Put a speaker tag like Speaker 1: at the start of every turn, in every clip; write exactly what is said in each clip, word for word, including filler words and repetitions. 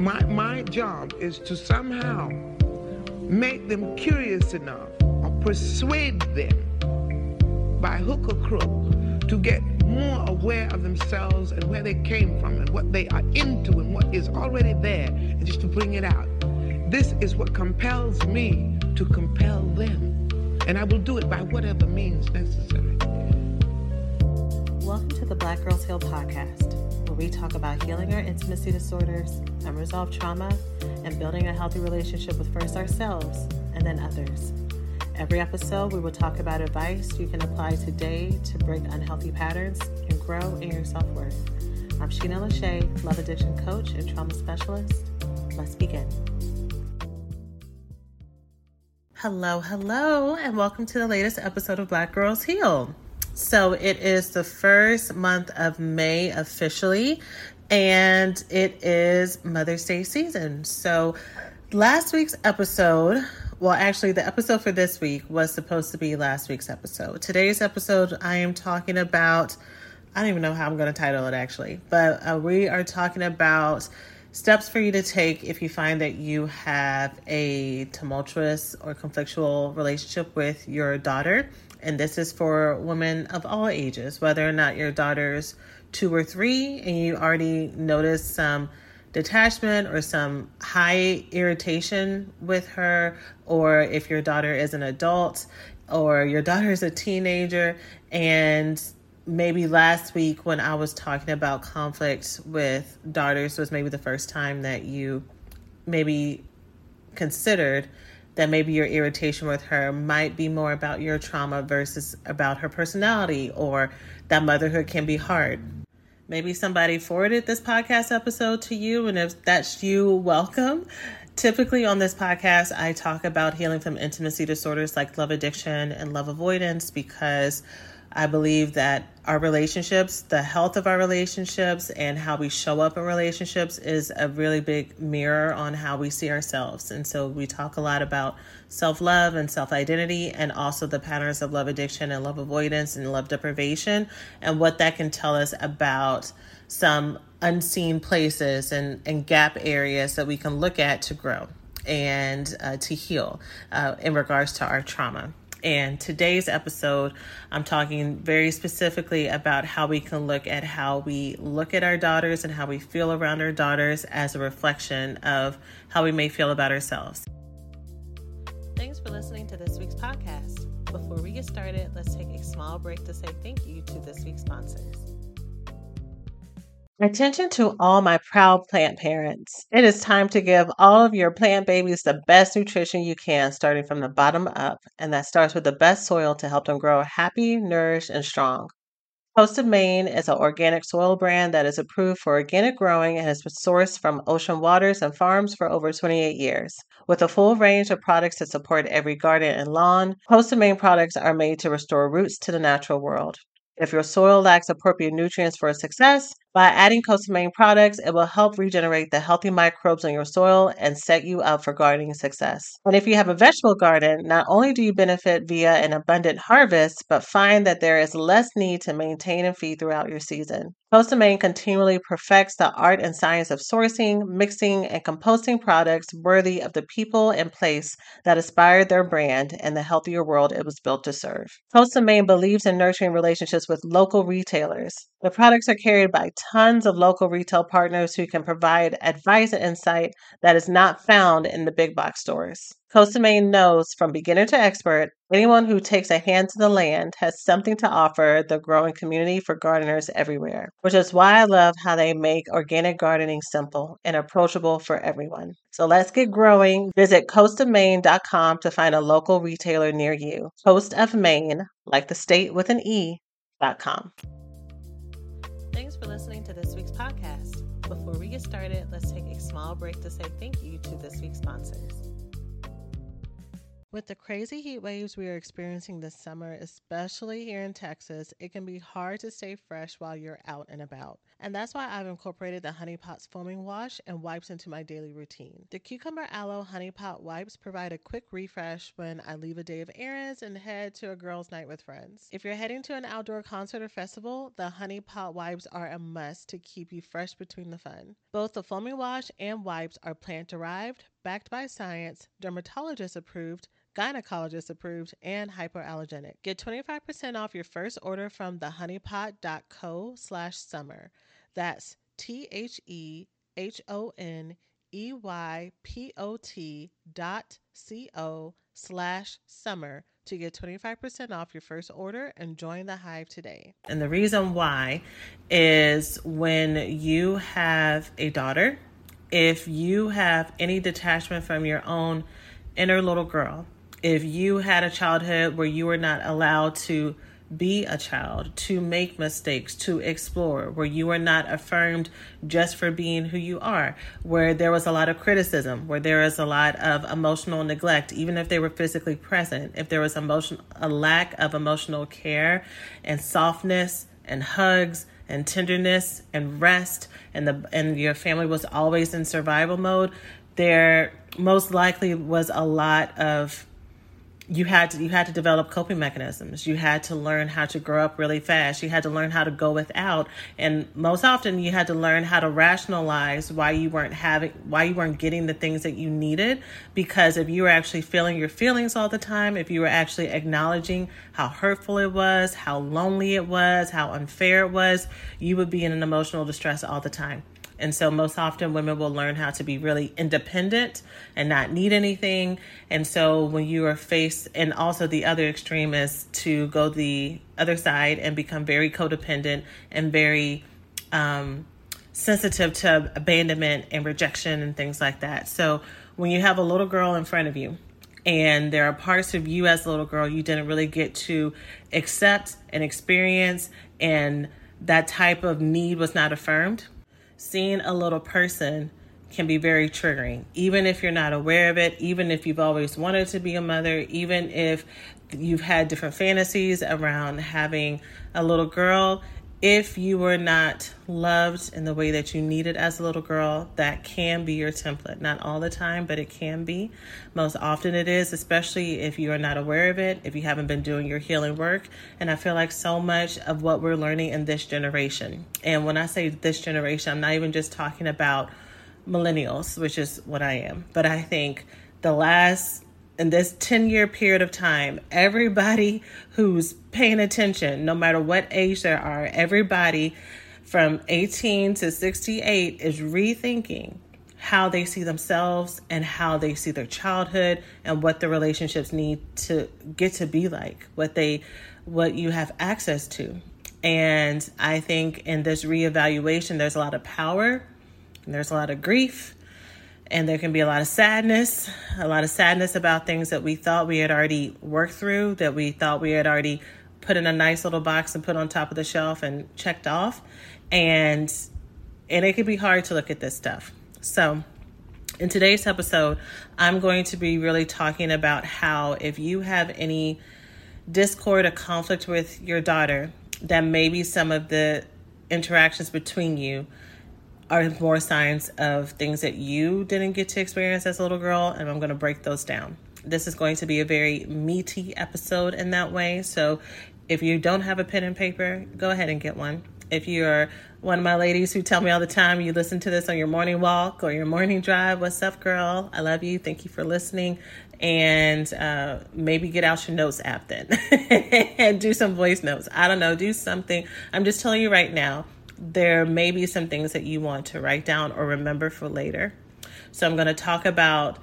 Speaker 1: my, my job is to somehow make them curious enough or persuade them by hook or crook to get more aware of themselves and where they came from and what they are into and what is already there, and just to bring it out. This is what compels me to compel them, and I will do it by whatever means necessary.
Speaker 2: Welcome to the Black Girls Heal podcast, where we talk about healing our intimacy disorders, unresolved trauma, and building a healthy relationship with first ourselves and then others. Every episode, we will talk about advice you can apply today to break unhealthy patterns and grow in your self-worth. I'm Sheena Lachey, love addiction coach and trauma specialist. Let's begin. Hello, hello, and welcome to the latest episode of Black Girls Heal. So it is the first month of May officially, and it is Mother's Day season. So last week's episode, well, actually the episode for this week was supposed to be last week's episode. Today's episode, I am talking about, I don't even know how I'm going to title it actually, but uh, we are talking about steps for you to take if you find that you have a tumultuous or conflictual relationship with your daughter. And this is for women of all ages, whether or not your daughter's two or three and you already notice some detachment or some high irritation with her, or if your daughter is an adult or your daughter is a teenager. And maybe last week when I was talking about conflict with daughters was maybe the first time that you maybe considered that maybe your irritation with her might be more about your trauma versus about her personality, or that motherhood can be hard. Maybe somebody forwarded this podcast episode to you, and if that's you, welcome. Typically on this podcast, I talk about healing from intimacy disorders like love addiction and love avoidance, because I believe that our relationships, the health of our relationships and how we show up in relationships is a really big mirror on how we see ourselves. And so we talk a lot about self-love and self-identity, and also the patterns of love addiction and love avoidance and love deprivation, and what that can tell us about some unseen places and, and gap areas that we can look at to grow and uh, to heal uh, in regards to our trauma. And today's episode, I'm talking very specifically about how we can look at how we look at our daughters and how we feel around our daughters as a reflection of how we may feel about ourselves. Thanks for listening to this week's podcast. Before we get started, let's take a small break to say thank you to this week's sponsors. Attention to all my proud plant parents. It is time to give all of your plant babies the best nutrition you can, starting from the bottom up, and that starts with the best soil to help them grow happy, nourished, and strong. Coast of Maine is an organic soil brand that is approved for organic growing and has been sourced from ocean waters and farms for over twenty-eight years. With a full range of products to support every garden and lawn, Coast of Maine products are made to restore roots to the natural world. If your soil lacks appropriate nutrients for success, by adding Coast of Maine products, it will help regenerate the healthy microbes in your soil and set you up for gardening success. And if you have a vegetable garden, not only do you benefit via an abundant harvest, but find that there is less need to maintain and feed throughout your season. Coast of Maine continually perfects the art and science of sourcing, mixing, and composting products worthy of the people and place that inspired their brand and the healthier world it was built to serve. Coast of Maine believes in nurturing relationships with local retailers. The products are carried by tons of local retail partners who can provide advice and insight that is not found in the big box stores. Coast of Maine knows from beginner to expert, anyone who takes a hand to the land has something to offer the growing community for gardeners everywhere, which is why I love how they make organic gardening simple and approachable for everyone. So let's get growing. Visit coast of maine dot com to find a local retailer near you. Coast of Maine, like the state with an E, dot com. Thanks for listening to this week's podcast. Before we get started, let's take a small break to say thank you to this week's sponsors. With the crazy heat waves we are experiencing this summer, especially here in Texas, it can be hard to stay fresh while you're out and about. And that's why I've incorporated the Honey Pot's foaming wash and wipes into my daily routine. The Cucumber Aloe Honey Pot wipes provide a quick refresh when I leave a day of errands and head to a girls' night with friends. If you're heading to an outdoor concert or festival, the Honey Pot wipes are a must to keep you fresh between the fun. Both the foaming wash and wipes are plant-derived, backed by science, dermatologist approved, gynecologist approved, and hypoallergenic. Get twenty-five percent off your first order from thehoneypot.co slash summer. That's T-H-E-H-O-N-E-Y-P-O-T dot C-O slash summer to get twenty-five percent off your first order and join the hive today. And the reason why is when you have a daughter, if you have any detachment from your own inner little girl, if you had a childhood where you were not allowed to be a child, to make mistakes, to explore, where you were not affirmed just for being who you are, where there was a lot of criticism, where there was a lot of emotional neglect, even if they were physically present, if there was emotion, a lack of emotional care and softness and hugs and tenderness and rest, and the and your family was always in survival mode, there most likely was a lot of You had to you had to develop coping mechanisms. You had to learn how to grow up really fast. You had to learn how to go without, and most often you had to learn how to rationalize why you weren't having why you weren't getting the things that you needed. Because if you were actually feeling your feelings all the time, if you were actually acknowledging how hurtful it was, how lonely it was, how unfair it was, you would be in an emotional distress all the time. And so most often women will learn how to be really independent and not need anything. And so when you are faced, and also the other extreme is to go the other side and become very codependent and very um, sensitive to abandonment and rejection and things like that. So when you have a little girl in front of you, and there are parts of you as a little girl you didn't really get to accept and experience, and that type of need was not affirmed, seeing a little person can be very triggering, even if you're not aware of it, even if you've always wanted to be a mother, even if you've had different fantasies around having a little girl. If you were not loved in the way that you needed as a little girl, that can be your template. Not all the time, but it can be. Most often it is, especially if you are not aware of it, if you haven't been doing your healing work. And I feel like so much of what we're learning in this generation, and when I say this generation, I'm not even just talking about millennials, which is what I am, but I think the last in this ten year period of time, everybody who's paying attention, no matter what age they are, everybody from eighteen to sixty-eight is rethinking how they see themselves and how they see their childhood and what the relationships need to get to be like, what they, what you have access to. And I think in this reevaluation, there's a lot of power and there's a lot of grief. And there can be a lot of sadness, a lot of sadness about things that we thought we had already worked through, that we thought we had already put in a nice little box and put on top of the shelf and checked off. And and it can be hard to look at this stuff. So in today's episode, I'm going to be really talking about how if you have any discord or conflict with your daughter, that maybe some of the interactions between you are more signs of things that you didn't get to experience as a little girl, and I'm going to break those down. This is going to be a very meaty episode in that way, so if you don't have a pen and paper, go ahead and get one. If you're one of my ladies who tell me all the time you listen to this on your morning walk or your morning drive, what's up, girl? I love you. Thank you for listening. And uh, maybe get out your notes app then and do some voice notes. I don't know, do something. I'm just telling you right now, there may be some things that you want to write down or remember for later. So I'm going to talk about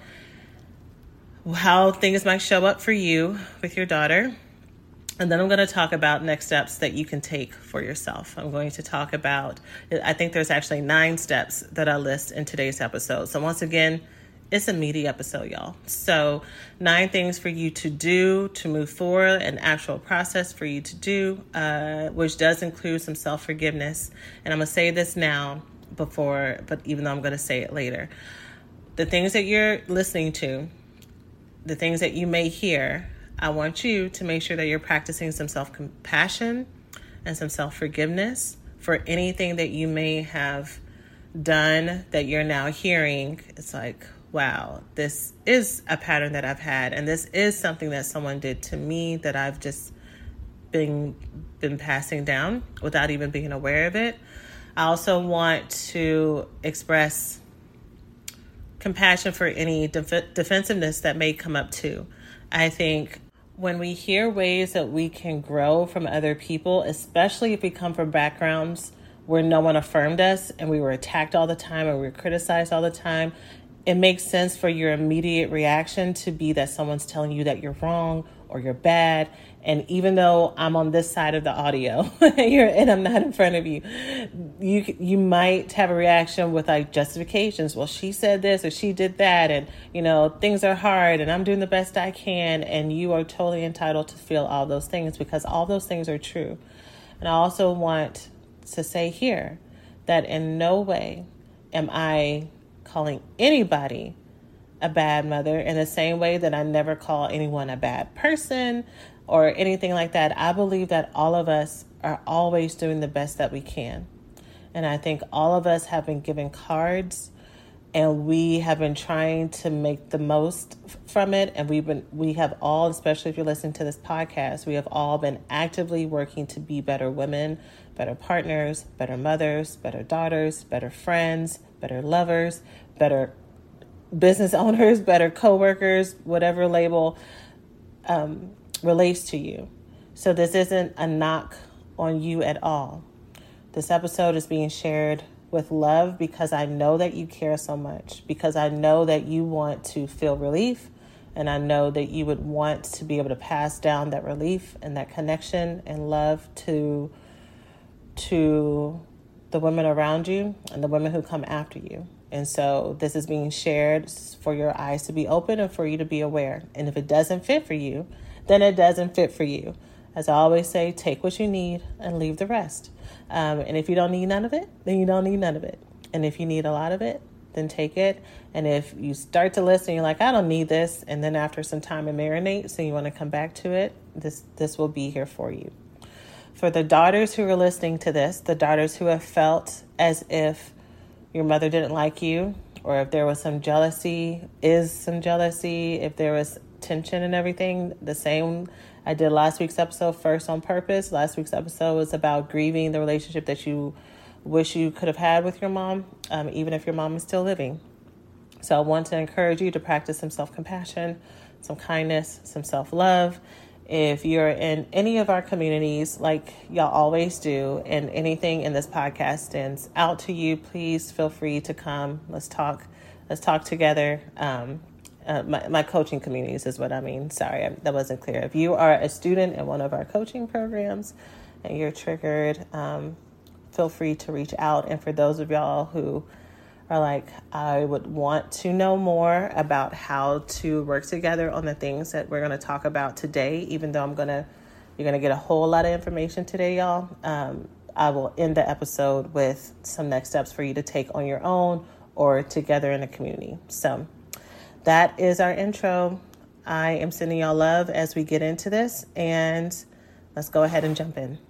Speaker 2: how things might show up for you with your daughter. And then I'm going to talk about next steps that you can take for yourself. I'm going to talk about, I think there's actually nine steps that I list in today's episode. So once again, it's a meaty episode, y'all. So nine things for you to do to move forward, an actual process for you to do, uh, which does include some self-forgiveness. And I'm going to say this now before, but even though I'm going to say it later. The things that you're listening to, the things that you may hear, I want you to make sure that you're practicing some self-compassion and some self-forgiveness for anything that you may have done that you're now hearing. It's like, wow, this is a pattern that I've had, and this is something that someone did to me that I've just been been passing down without even being aware of it. I also want to express compassion for any def- defensiveness that may come up too. I think when we hear ways that we can grow from other people, especially if we come from backgrounds where no one affirmed us and we were attacked all the time or we were criticized all the time, it makes sense for your immediate reaction to be that someone's telling you that you're wrong or you're bad. And even though I'm on this side of the audio you're, and I'm not in front of you, you you might have a reaction with like justifications. Well, she said this or she did that, and you know, things are hard and I'm doing the best I can. And you are totally entitled to feel all those things because all those things are true. And I also want to say here that in no way am I calling anybody a bad mother in the same way that I never call anyone a bad person or anything like that. I believe that all of us are always doing the best that we can. And I think all of us have been given cards and we have been trying to make the most from it. And we've been, we have all, especially if you're listening to this podcast, we have all been actively working to be better women, better partners, better mothers, better daughters, better friends, better lovers, better business owners, better coworkers, whatever label um, relates to you. So this isn't a knock on you at all. This episode is being shared with love because I know that you care so much, because I know that you want to feel relief, and I know that you would want to be able to pass down that relief and that connection and love to to the women around you and the women who come after you. And so this is being shared for your eyes to be open and for you to be aware. And if it doesn't fit for you, then it doesn't fit for you. As I always say, take what you need and leave the rest. Um, and if you don't need none of it, then you don't need none of it. And if you need a lot of it, then take it. And if you start to listen, you're like, I don't need this. And then after some time it marinates and you want to come back to it, this, this will be here for you. For the daughters who are listening to this, the daughters who have felt as if your mother didn't like you, or if there was some jealousy, is some jealousy, if there was tension and everything, the same. I did last week's episode, First on Purpose. Last week's episode was about grieving the relationship that you wish you could have had with your mom, um, even if your mom is still living. So I want to encourage you to practice some self-compassion, some kindness, some self-love. If you're in any of our communities, like y'all always do, and anything in this podcast stands out to you, please feel free to come. Let's talk. Let's talk together. Um, uh, my, my coaching communities is what I mean. Sorry, I, that wasn't clear. If you are a student in one of our coaching programs and you're triggered, um, feel free to reach out. And for those of y'all who are like, I would want to know more about how to work together on the things that we're going to talk about today, even though I'm going to, you're going to get a whole lot of information today, y'all. Um, I will end the episode with some next steps for you to take on your own or together in a community. So that is our intro. I am sending y'all love as we get into this, and let's go ahead and jump in.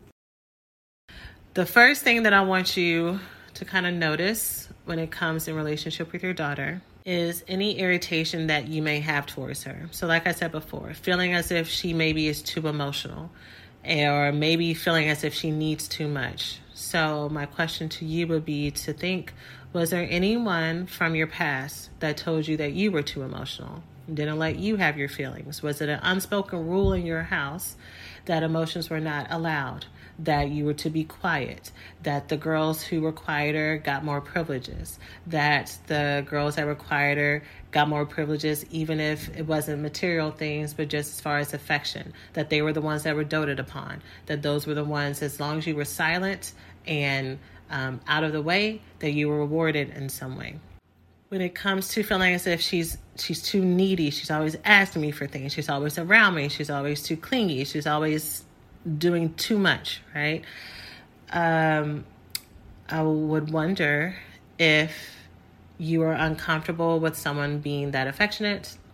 Speaker 2: The first thing that I want you to kind of notice when it comes in relationship with your daughter is any irritation that you may have towards her. So like I said before, feeling as if she maybe is too emotional, or maybe feeling as if she needs too much. So my question to you would be to think, was there anyone from your past that told you that you were too emotional, didn't let you have your feelings? Was it an unspoken rule in your house that emotions were not allowed, that you were to be quiet, that the girls who were quieter got more privileges, that the girls that were quieter got more privileges, even if it wasn't material things, but just as far as affection, that they were the ones that were doted upon, that those were the ones, as long as you were silent and um, out of the way, that you were rewarded in some way. When it comes to feeling as if she's she's too needy, she's always asking me for things, she's always around me, she's always too clingy, she's always doing too much, right? Um, I would wonder if you are uncomfortable with someone being that affectionate,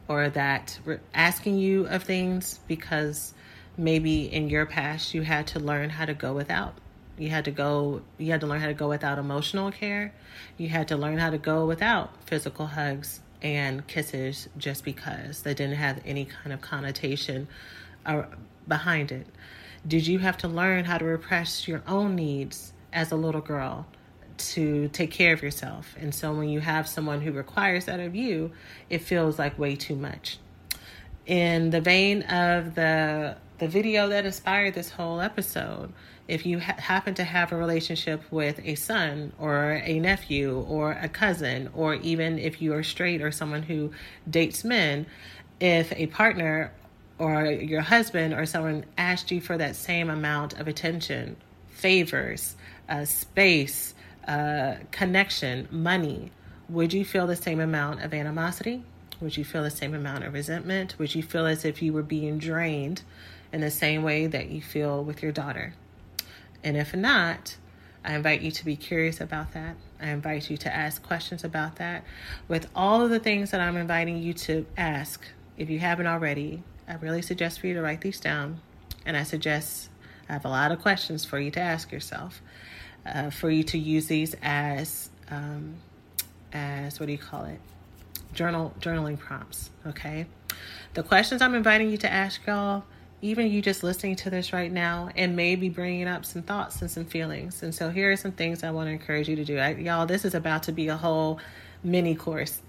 Speaker 2: or that re- asking you of things because maybe in your past you had to learn how to go without. You had to go, you had to learn how to go without emotional care. You had to learn how to go without physical hugs and kisses just because they didn't have any kind of connotation uh, behind it. Did you have to learn how to repress your own needs as a little girl to take care of yourself? And so when you have someone who requires that of you, it feels like way too much. In the vein of the the video that inspired this whole episode, if you ha- happen to have a relationship with a son or a nephew or a cousin, or even if you are straight or someone who dates men, if a partner or your husband or someone asked you for that same amount of attention, favors, uh, space, uh, connection, money, would you feel the same amount of animosity? Would you feel the same amount of resentment? Would you feel as if you were being drained in the same way that you feel with your daughter? And if not, I invite you to be curious about that. I invite you to ask questions about that. With all of the things that I'm inviting you to ask, if you haven't already, I really suggest for you to write these down. And I suggest, I have a lot of questions for you to ask yourself, uh, for you to use these as, um, as, what do you call it? Journal, journaling prompts, okay? The questions I'm inviting you to ask, y'all, even you just listening to this right now, and maybe bringing up some thoughts and some feelings. And so here are some things I want to encourage you to do. I, y'all, this is about to be a whole mini course.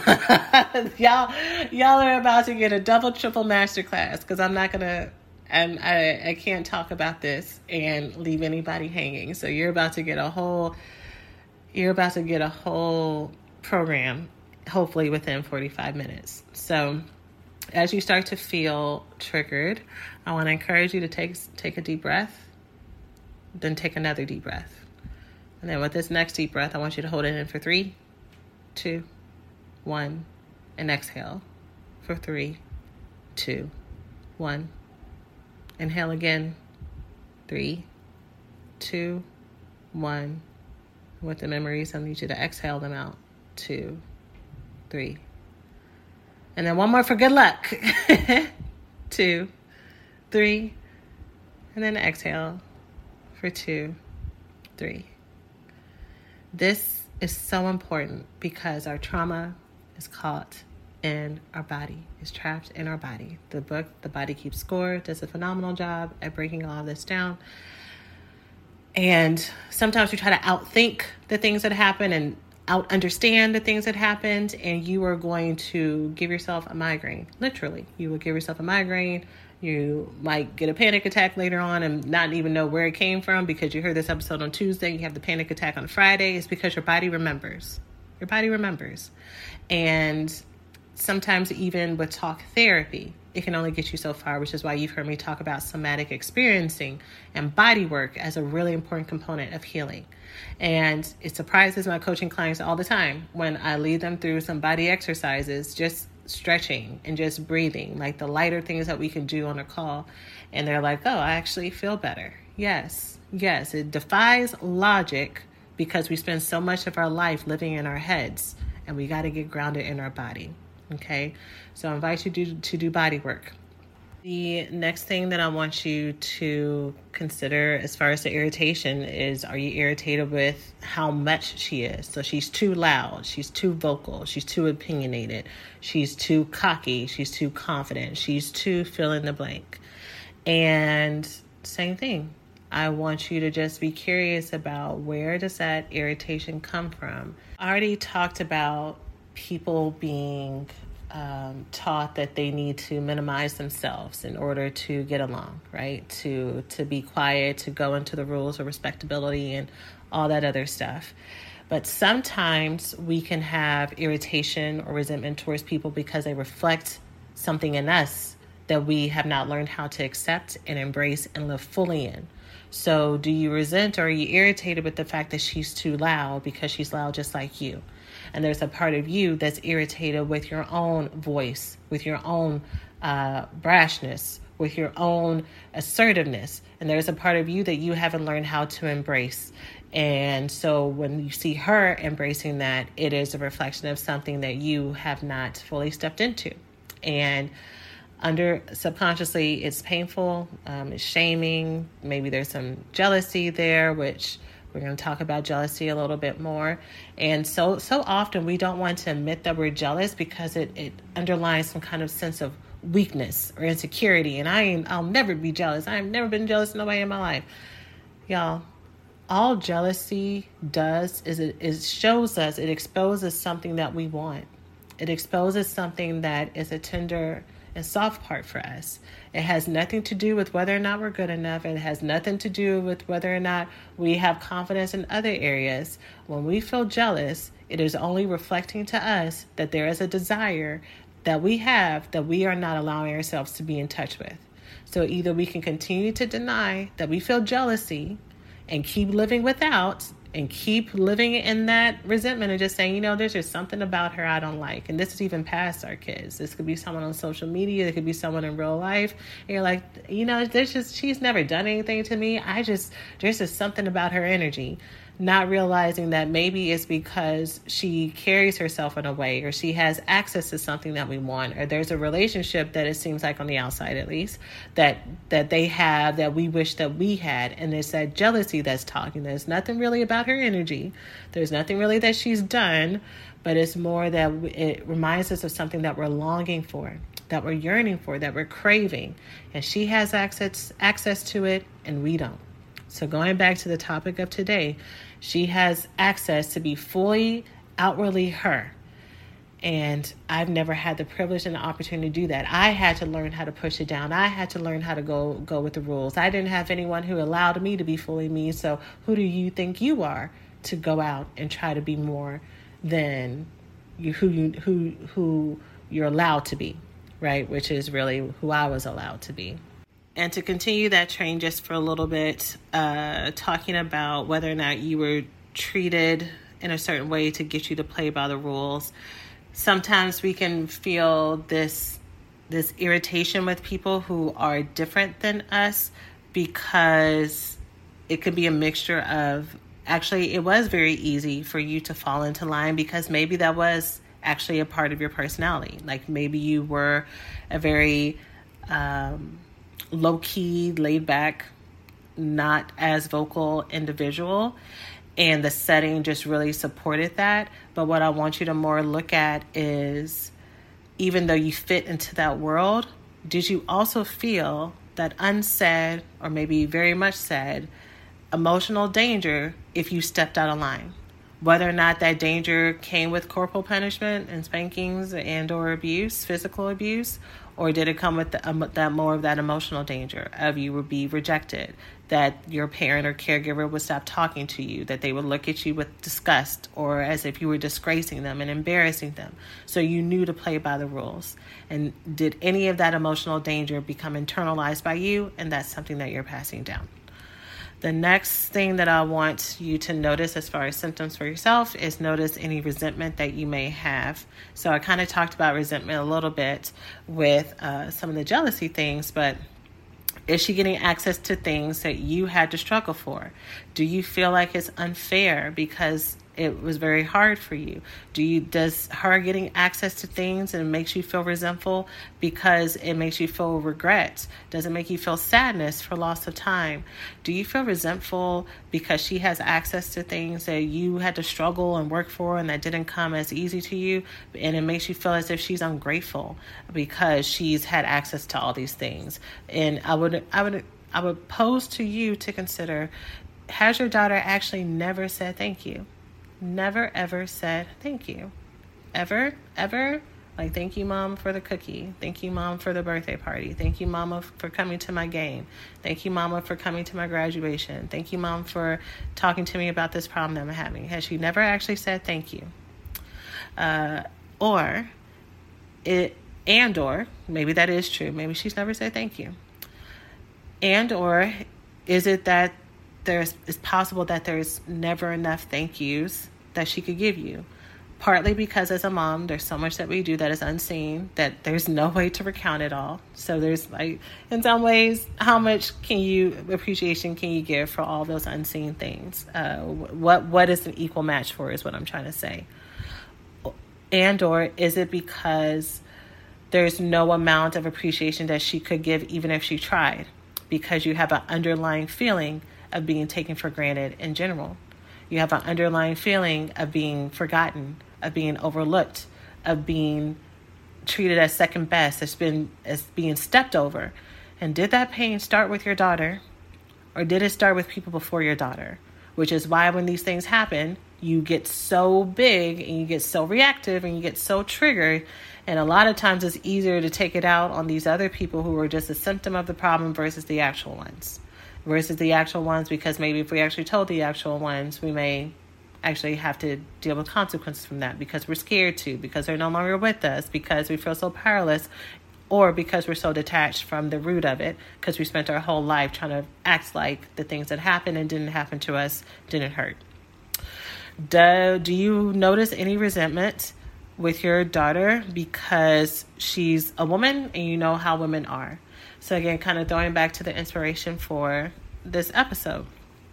Speaker 2: y'all, y'all are about to get a double, triple masterclass, because I'm not going to, and I, I can't talk about this and leave anybody hanging. So you're about to get a whole, you're about to get a whole program, hopefully within forty-five minutes. So as you start to feel triggered, I want to encourage you to take take a deep breath, then take another deep breath. And then with this next deep breath, I want you to hold it in for three, two, one, and exhale for three, two, one. Inhale again, three, two, one. With the memories, I need you to exhale them out, two, three. And then one more for good luck. Two, three, and then exhale for two, three. This is so important because our trauma is caught in our body, is trapped in our body. The book, The Body Keeps Score, does a phenomenal job at breaking all of this down. And sometimes we try to outthink the things that happen and out understand the things that happened, and you are going to give yourself a migraine. Literally, you will give yourself a migraine. You might get a panic attack later on and not even know where it came from because you heard this episode on Tuesday. You have the panic attack on Friday. It's because your body remembers. Your body remembers. And sometimes even with talk therapy, it can only get you so far, which is why you've heard me talk about somatic experiencing and body work as a really important component of healing. And it surprises my coaching clients all the time when I lead them through some body exercises, just stretching and just breathing, like the lighter things that we can do on a call. And they're like, oh, I actually feel better. Yes, yes, it defies logic because we spend so much of our life living in our heads, and we got to get grounded in our body. Okay, so I invite you to, to do body work. The next thing that I want you to consider as far as the irritation is, are you irritated with how much she is? So she's too loud, she's too vocal, she's too opinionated, she's too cocky, she's too confident, she's too fill in the blank. And same thing, I want you to just be curious about where does that irritation come from. I already talked about people being um, taught that they need to minimize themselves in order to get along, right? To to be quiet, to go into the rules of respectability and all that other stuff. But sometimes we can have irritation or resentment towards people because they reflect something in us that we have not learned how to accept and embrace and live fully in. So do you resent or are you irritated with the fact that she's too loud because she's loud just like you? And there's a part of you that's irritated with your own voice, with your own uh, brashness, with your own assertiveness. And there's a part of you that you haven't learned how to embrace. And so when you see her embracing that, it is a reflection of something that you have not fully stepped into. And under subconsciously, it's painful, um, it's shaming. Maybe there's some jealousy there, which we're going to talk about jealousy a little bit more. And so so often we don't want to admit that we're jealous because it, it underlines some kind of sense of weakness or insecurity. And I ain't, I'll never be jealous. I've never been jealous of nobody in my life. Y'all, all jealousy does is it, it shows us, it exposes something that we want. It exposes something that is a tender and soft part for us. It has nothing to do with whether or not we're good enough. It has nothing to do with whether or not we have confidence in other areas. When we feel jealous, it is only reflecting to us that there is a desire that we have that we are not allowing ourselves to be in touch with. So either we can continue to deny that we feel jealousy and keep living without, and keep living in that resentment and just saying, you know, there's just something about her I don't like. And this is even past our kids. This could be someone on social media. It could be someone in real life. And you're like, you know, there's just, she's never done anything to me. I just, there's just something about her energy. Not realizing that maybe it's because she carries herself in a way, or she has access to something that we want, or there's a relationship that it seems like on the outside, at least, that that they have that we wish that we had. And it's that jealousy that's talking. There's nothing really about her energy. There's nothing really that she's done, but it's more that it reminds us of something that we're longing for, that we're yearning for, that we're craving. And she has access access to it, and we don't. So going back to the topic of today, she has access to be fully, outwardly her. And I've never had the privilege and the opportunity to do that. I had to learn how to push it down. I had to learn how to go go with the rules. I didn't have anyone who allowed me to be fully me. So who do you think you are to go out and try to be more than you, who you who who you're allowed to be, right? Which is really who I was allowed to be. And to continue that train just for a little bit, uh, talking about whether or not you were treated in a certain way to get you to play by the rules. Sometimes we can feel this this irritation with people who are different than us, because it could be a mixture of, actually, it was very easy for you to fall into line because maybe that was actually a part of your personality. Like maybe you were a very um, low-key, laid-back, not as vocal individual, and the setting just really supported that. But what I want you to more look at is, even though you fit into that world, did you also feel that unsaid, or maybe very much said, emotional danger if you stepped out of line? Whether or not that danger came with corporal punishment and spankings and or abuse, physical abuse, or did it come with the, um, that more of that emotional danger of you would be rejected, that your parent or caregiver would stop talking to you, that they would look at you with disgust or as if you were disgracing them and embarrassing them. So you knew to play by the rules. And did any of that emotional danger become internalized by you? And that's something that you're passing down. The next thing that I want you to notice as far as symptoms for yourself is notice any resentment that you may have. So I kind of talked about resentment a little bit with uh, some of the jealousy things, but is she getting access to things that you had to struggle for? Do you feel like it's unfair because it was very hard for you? Do you, does her getting access to things and it makes you feel resentful because it makes you feel regret? Does it make you feel sadness for loss of time? Do you feel resentful because she has access to things that you had to struggle and work for and that didn't come as easy to you? And it makes you feel as if she's ungrateful because she's had access to all these things. And I would, I would, I would pose to you to consider, has your daughter actually never said thank you? Never, ever said thank you. Ever, ever. Like, thank you, Mom, for the cookie. Thank you, Mom, for the birthday party. Thank you, Mama, for coming to my game. Thank you, Mama, for coming to my graduation. Thank you, Mom, for talking to me about this problem that I'm having. Has she never actually said thank you? Uh, or, it, and or, maybe that is true. Maybe she's never said thank you. And or, is it that there's, it's possible that there's never enough thank yous that she could give you? Partly because as a mom, there's so much that we do that is unseen, that there's no way to recount it all. So there's, like, in some ways, how much can you, appreciation can you give for all those unseen things? Uh, what what is an equal match for is what I'm trying to say. And or is it because there's no amount of appreciation that she could give even if she tried, because you have an underlying feeling of being taken for granted in general. You have an underlying feeling of being forgotten, of being overlooked, of being treated as second best, as been as being stepped over. And did that pain start with your daughter, or did it start with people before your daughter? Which is why when these things happen, you get so big and you get so reactive and you get so triggered. And a lot of times it's easier to take it out on these other people who are just a symptom of the problem versus the actual ones. Versus the actual ones, because maybe if we actually told the actual ones, we may actually have to deal with consequences from that because we're scared to, because they're no longer with us, because we feel so powerless, or because we're so detached from the root of it, because we spent our whole life trying to act like the things that happened and didn't happen to us didn't hurt. Do, do you notice any resentment with your daughter because she's a woman and you know how women are? So again, kind of throwing back to the inspiration for this episode.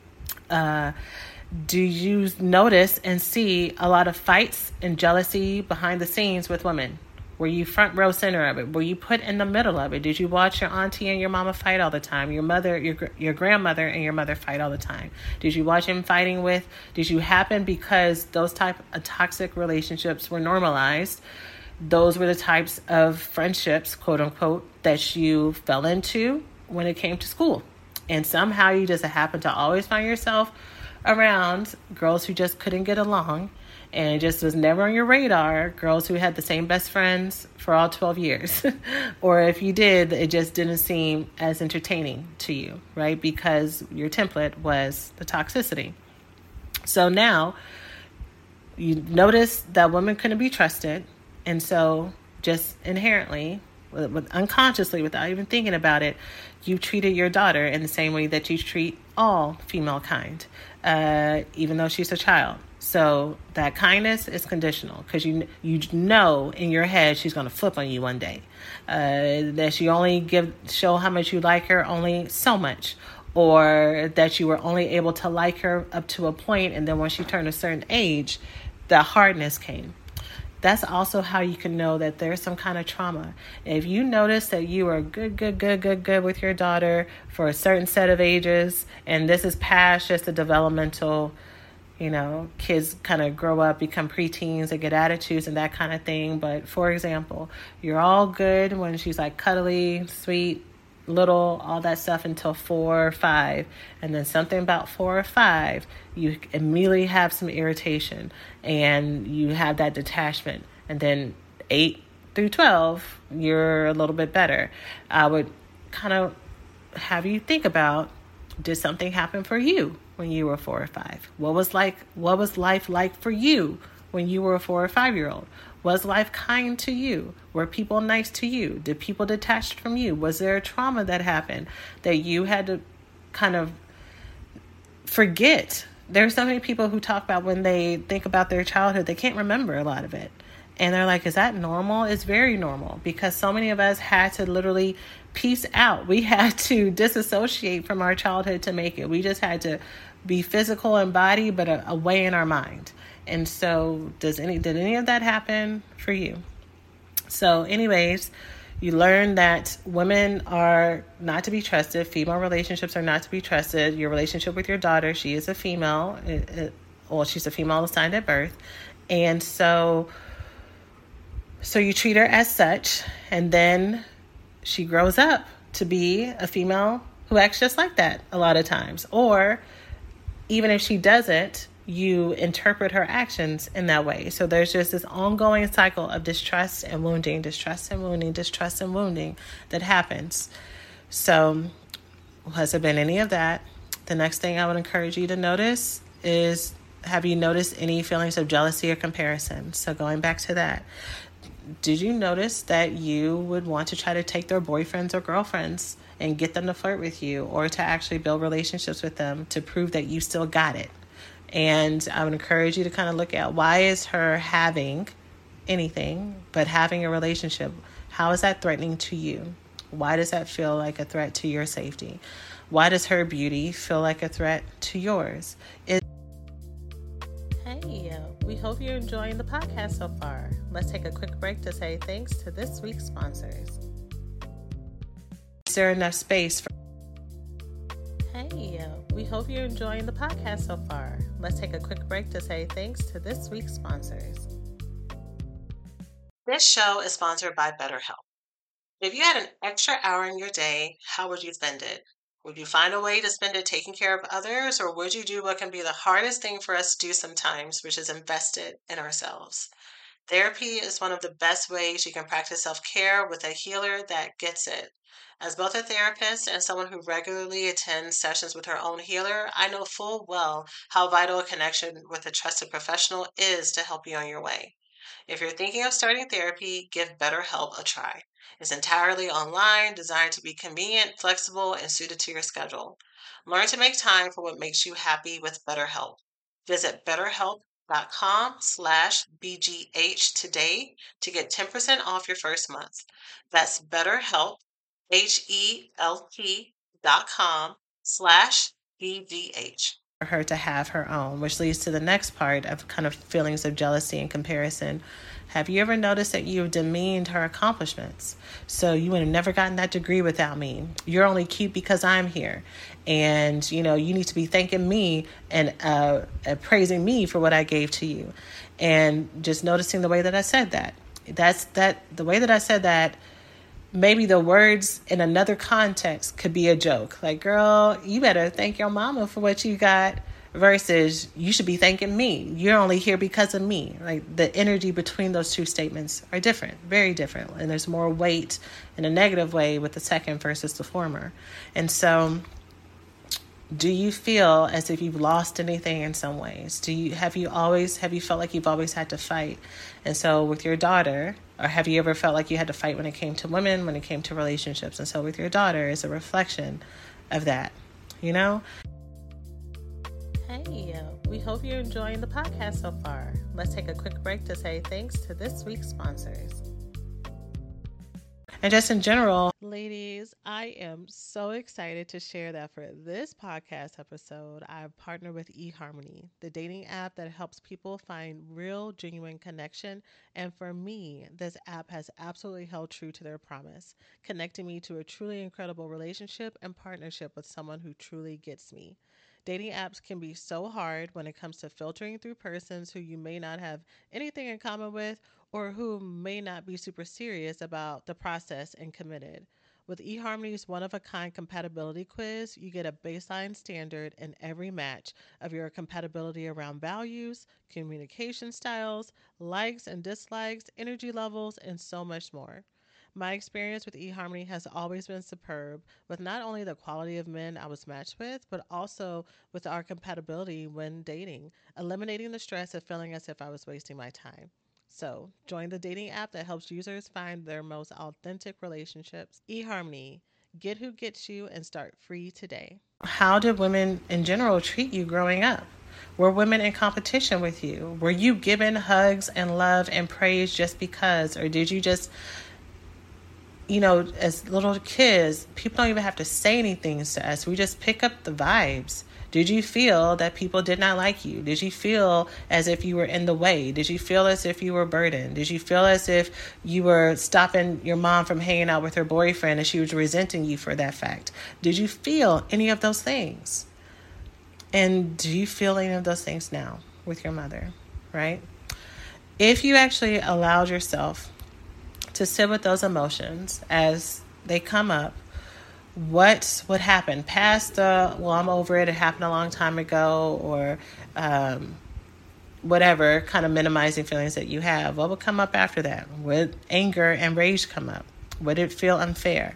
Speaker 2: Uh, do you notice and see a lot of fights and jealousy behind the scenes with women? Were you front row center of it? Were you put in the middle of it? Did you watch your auntie and your mama fight all the time? Your mother, your your grandmother and your mother fight all the time? Did you watch him fighting with? Did you happen because those type of toxic relationships were normalized? Those were the types of friendships, quote unquote, that you fell into when it came to school. And somehow you just happened to always find yourself around girls who just couldn't get along. And it just was never on your radar, girls who had the same best friends for all twelve years. Or if you did, it just didn't seem as entertaining to you, right? Because your template was the toxicity. So now you notice that women couldn't be trusted. And so just inherently, with, with unconsciously, without even thinking about it, you treated your daughter in the same way that you treat all female kind, uh, even though she's a child. So that kindness is conditional because you you know in your head she's going to flip on you one day. Uh, that you only give show how much you like her only so much, or that you were only able to like her up to a point, and then when she turned a certain age, the hardness came. That's also how you can know that there's some kind of trauma. If you notice that you are good, good, good, good, good with your daughter for a certain set of ages, and this is past just the developmental, you know, kids kind of grow up, become preteens, they get attitudes and that kind of thing. But for example, you're all good when she's like cuddly, sweet, little, all that stuff until four or five. And then something about four or five, you immediately have some irritation and you have that detachment. And then eight through twelve, you're a little bit better. I would kind of have you think about, did something happen for you when you were four or five? What was like, what was life like for you when you were a four or five year old? Was life kind to you? Were people nice to you? Did people detach from you? Was there a trauma that happened that you had to kind of forget? There are so many people who talk about when they think about their childhood, they can't remember a lot of it. And they're like, is that normal? It's very normal because so many of us had to literally piece out. We had to disassociate from our childhood to make it. We just had to be physical in body, but away in our mind. And so does any, did any of that happen for you? So anyways, you learn that women are not to be trusted. Female relationships are not to be trusted. Your relationship with your daughter, she is a female. It, it, well, she's a female assigned at birth. And so, so you treat her as such. And then she grows up to be a female who acts just like that a lot of times. Or even if she doesn't, you interpret her actions in that way. So there's just this ongoing cycle of distrust and wounding, distrust and wounding, distrust and wounding that happens. So has there been any of that? The next thing I would encourage you to notice is, have you noticed any feelings of jealousy or comparison? So going back to that, did you notice that you would want to try to take their boyfriends or girlfriends and get them to flirt with you, or to actually build relationships with them to prove that you still got it? And I would encourage you to kind of look at, why is her having anything but having a relationship, how is that threatening to you? Why does that feel like a threat to your safety? Why does her beauty feel like a threat to yours? It- hey, we hope you're enjoying the podcast so far. Let's take a quick break to say thanks to this week's sponsors. Is there enough space for... Hey, we hope you're enjoying the podcast so far. Let's take a quick break to say thanks to this week's sponsors. This show is sponsored by BetterHelp. If you had an extra hour in your day, how would you spend it? Would you find a way to spend it taking care of others, or would you do what can be the hardest thing for us to do sometimes, which is invest it in ourselves? Therapy is one of the best ways you can practice self-care with a healer that gets it. As both a therapist and someone who regularly attends sessions with her own healer, I know full well how vital a connection with a trusted professional is to help you on your way. If you're thinking of starting therapy, give BetterHelp a try. It's entirely online, designed to be convenient, flexible, and suited to your schedule. Learn to make time for what makes you happy with BetterHelp. Visit betterhelp.com slash BGH today to get ten percent off your first month. That's BetterHelp, H-E-L-P dot com slash BGH. For her to have her own, which leads to the next part of kind of feelings of jealousy and comparison. Have you ever noticed that you've demeaned her accomplishments? So you would have never gotten that degree without me. You're only cute because I'm here. And, you know, you need to be thanking me and uh, uh, praising me for what I gave to you. And just noticing the way that I said that. That's that the way that I said that. Maybe the words in another context could be a joke. Like, girl, you better thank your mama for what you got versus you should be thanking me. You're only here because of me. Like, the energy between those two statements are different, very different. And there's more weight in a negative way with the second versus the former. And so do you feel as if you've lost anything in some ways? Do you have you always have you felt like you've always had to fight? And so with your daughter, or have you ever felt like you had to fight when it came to women, when it came to relationships? And so with your daughter is a reflection of that, you know? Hey, we hope you're enjoying the podcast so far. Let's take a quick break to say thanks to this week's sponsors. And just in general, ladies, I am so excited to share that for this podcast episode, I've partnered with eHarmony, the dating app that helps people find real, genuine connection. And for me, this app has absolutely held true to their promise, connecting me to a truly incredible relationship and partnership with someone who truly gets me. Dating apps can be so hard when it comes to filtering through persons who you may not have anything in common with or who may not be super serious about the process and committed. With eHarmony's one-of-a-kind compatibility quiz, you get a baseline standard in every match of your compatibility around values, communication styles, likes and dislikes, energy levels, and so much more. My experience with eHarmony has always been superb, with not only the quality of men I was matched with, but also with our compatibility when dating, eliminating the stress of feeling as if I was wasting my time. So, join the dating app that helps users find their most authentic relationships. eHarmony. Get who gets you and start free today. How did women in general treat you growing up? Were women in competition with you? Were you given hugs and love and praise just because? Or did you just, you know, as little kids, people don't even have to say anything to us. We just pick up the vibes. Did you feel that people did not like you? Did you feel as if you were in the way? Did you feel as if you were burdened? Did you feel as if you were stopping your mom from hanging out with her boyfriend and she was resenting you for that fact? Did you feel any of those things? And do you feel any of those things now with your mother, right? If you actually allowed yourself to sit with those emotions as they come up, what would happen past the, well, I'm over it, it happened a long time ago, or um, whatever kind of minimizing feelings that you have? What would come up after that? Would anger and rage come up? Would it feel unfair?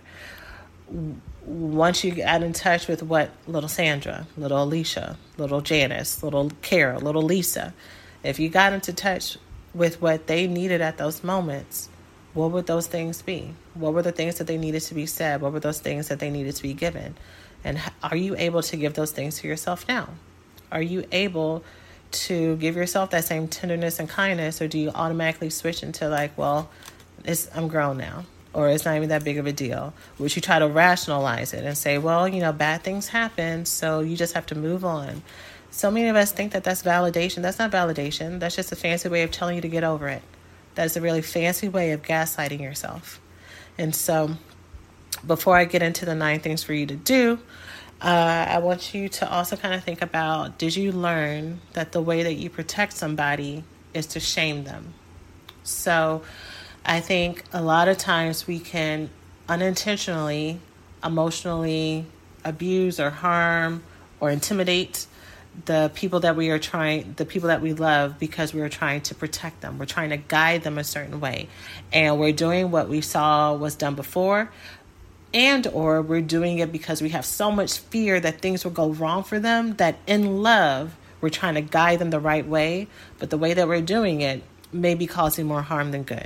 Speaker 2: Once you got in touch with what little Sandra, little Alicia, little Janice, little Carol, little Lisa, if you got into touch with what they needed at those moments, what would those things be? What were the things that they needed to be said? What were those things that they needed to be given? And are you able to give those things to yourself now? Are you able to give yourself that same tenderness and kindness, or do you automatically switch into like, well, it's, I'm grown now, or it's not even that big of a deal? Would you try to rationalize it and say, well, you know, bad things happen, so you just have to move on? So many of us think that that's validation. That's not validation. That's just a fancy way of telling you to get over it. That's a really fancy way of gaslighting yourself. And so before I get into the nine things for you to do, uh, I want you to also kind of think about, did you learn that the way that you protect somebody is to shame them? So I think a lot of times we can unintentionally, emotionally abuse or harm or intimidate the people that we are trying, the people that we love, because we are trying to protect them. We're trying to guide them a certain way. And we're doing what we saw was done before, and or we're doing it because we have so much fear that things will go wrong for them, that in love, we're trying to guide them the right way. But the way that we're doing it may be causing more harm than good.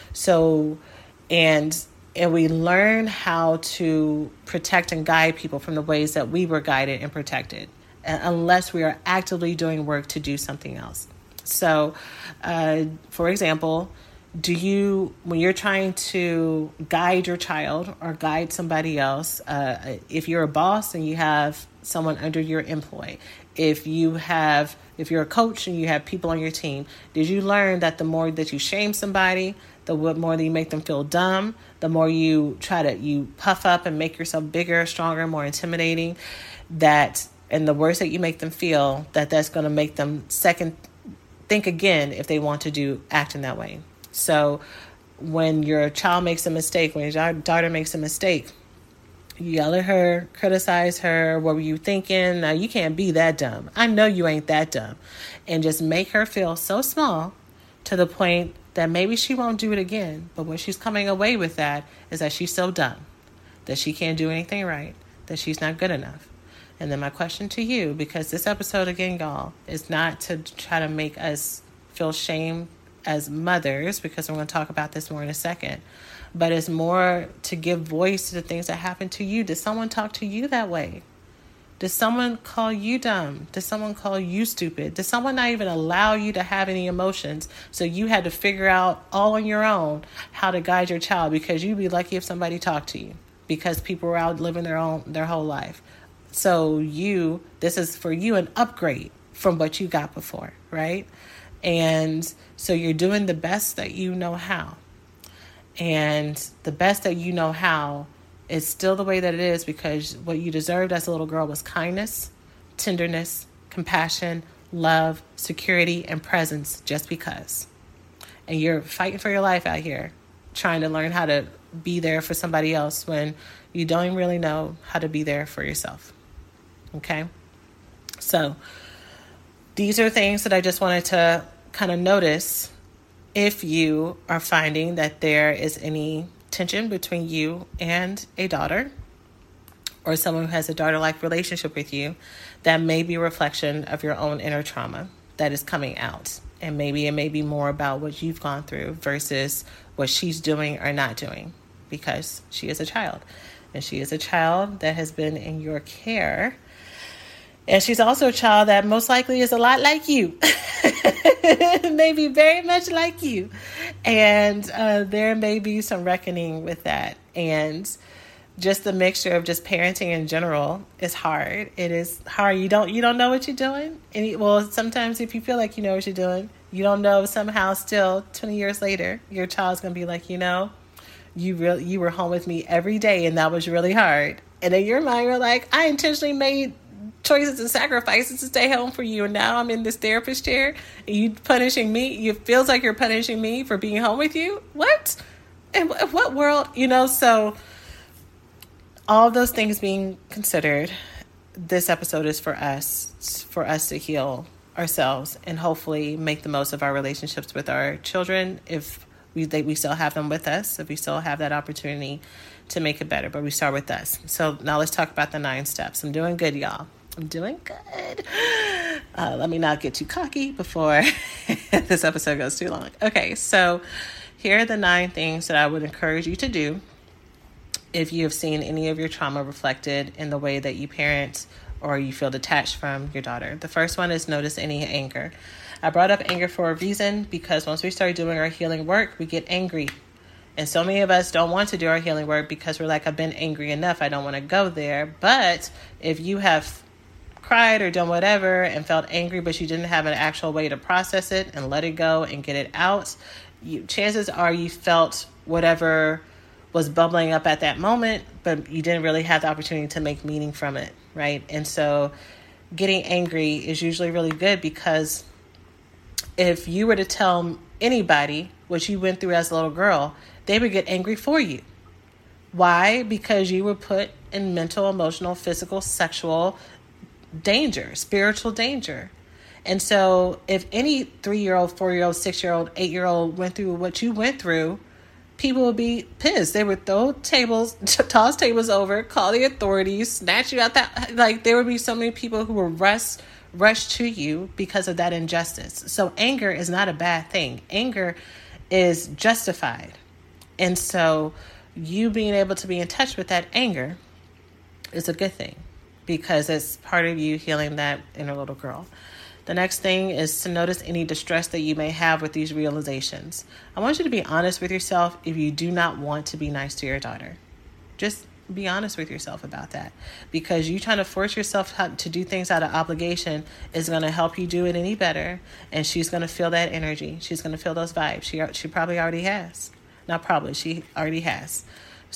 Speaker 2: So, and and we learn how to protect and guide people from the ways that we were guided and protected, unless we are actively doing work to do something else. So, uh, for example, do you, when you're trying to guide your child or guide somebody else, uh, if you're a boss and you have someone under your employ, if you have, if you're a coach and you have people on your team, did you learn that the more that you shame somebody, the more that you make them feel dumb, the more you try to, you puff up and make yourself bigger, stronger, more intimidating, that, and the worse that you make them feel, that that's going to make them second, think again if they want to do, act in that way. So when your child makes a mistake, when your daughter makes a mistake, you yell at her, criticize her. What were you thinking? Now, you can't be that dumb. I know you ain't that dumb. And just make her feel so small to the point that maybe she won't do it again. But what she's coming away with that is that she's so dumb, that she can't do anything right, that she's not good enough. And then my question to you, because this episode, again, y'all, is not to try to make us feel shame as mothers, because I'm going to talk about this more in a second, but it's more to give voice to the things that happen to you. Did someone talk to you that way? Did someone call you dumb? Did someone call you stupid? Did someone not even allow you to have any emotions? So you had to figure out all on your own how to guide your child, because you'd be lucky if somebody talked to you, because people were out living their own, their whole life. So you, this is for you an upgrade from what you got before, right? And so you're doing the best that you know how. And the best that you know how is still the way that it is, because what you deserved as a little girl was kindness, tenderness, compassion, love, security, and presence, just because. And you're fighting for your life out here, trying to learn how to be there for somebody else when you don't even really know how to be there for yourself. Okay? So these are things that I just wanted to kind of notice if you are finding that there is any tension between you and a daughter, or someone who has a daughter-like relationship with you, that may be a reflection of your own inner trauma that is coming out. And maybe it may be more about what you've gone through versus what she's doing or not doing, because she is a child. And she is a child that has been in your care. And she's also a child that most likely is a lot like you. Maybe very much like you. And uh, there may be some reckoning with that. And just the mixture of just parenting in general is hard. It is hard. You don't you don't know what you're doing. And you, well, sometimes if you feel like you know what you're doing, you don't know, somehow still twenty years later, your child's going to be like, you know, you really you were home with me every day and that was really hard. And in your mind, you're like, I intentionally made choices and sacrifices to stay home for you, and now I'm in this therapist chair and you punishing me. It feels like you're punishing me for being home with you. What? In what world? You know, so all those things being considered, this episode is for us, for us to heal ourselves and hopefully make the most of our relationships with our children, if we they, we still have them with us, if we still have that opportunity to make it better. But we start with us. So now let's talk about the nine steps. I'm doing good, y'all. I'm doing good. Uh, let me not get too cocky before this episode goes too long. Okay, so here are the nine things that I would encourage you to do if you have seen any of your trauma reflected in the way that you parent or you feel detached from your daughter. The first one is notice any anger. I brought up anger for a reason, because once we start doing our healing work, we get angry. And so many of us don't want to do our healing work because we're like, I've been angry enough. I don't want to go there. But if you have cried or done whatever and felt angry, but you didn't have an actual way to process it and let it go and get it out, you, chances are you felt whatever was bubbling up at that moment, but you didn't really have the opportunity to make meaning from it, right? And so getting angry is usually really good, because if you were to tell anybody what you went through as a little girl, they would get angry for you. Why? Because you were put in mental, emotional, physical, sexual danger, spiritual danger. And so if any three-year-old, four-year-old, six-year-old, eight-year-old went through what you went through, people would be pissed. They would throw tables, toss tables over, call the authorities, snatch you out that, like there would be so many people who would rush, rush to you because of that injustice. So anger is not a bad thing. Anger is justified. And so you being able to be in touch with that anger is a good thing, because it's part of you healing that inner little girl. The next thing is to notice any distress that you may have with these realizations. I want you to be honest with yourself if you do not want to be nice to your daughter. Just be honest with yourself about that, because you trying to force yourself to do things out of obligation is going to help you do it any better. And she's going to feel that energy. She's going to feel those vibes. She, she probably already has. Not probably, she already has.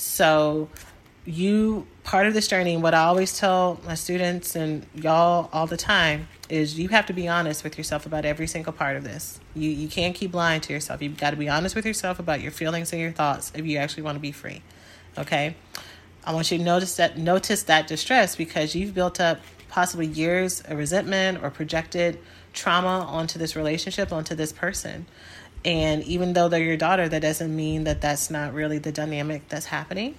Speaker 2: So you, part of this journey, what I always tell my students and y'all all the time is you have to be honest with yourself about every single part of this. You you can't keep lying to yourself. You've got to be honest with yourself about your feelings and your thoughts if you actually want to be free. Okay? I want you to notice that notice that distress, because you've built up possibly years of resentment or projected trauma onto this relationship, onto this person. And even though they're your daughter, that doesn't mean that that's not really the dynamic that's happening.